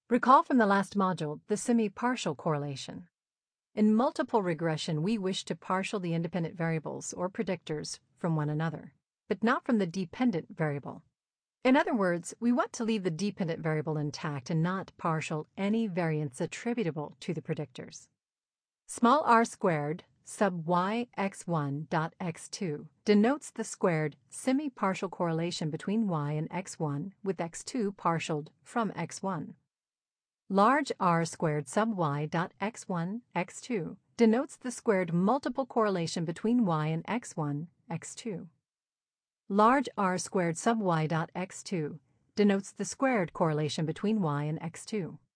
Recall from the last module the semi-partial correlation. In multiple regression, we wish to partial the independent variables or predictors from one another, but not from the dependent variable. In other words, we want to leave the dependent variable intact and not partial any variance attributable to the predictors. Small r squared sub y x1 dot x2 denotes the squared semi-partial correlation between y and x1 with x2 partialed from x1. Large r squared sub y dot x1 x2 denotes the squared multiple correlation between y and x1 x2. Large r squared sub y dot x2 denotes the squared correlation between y and x2.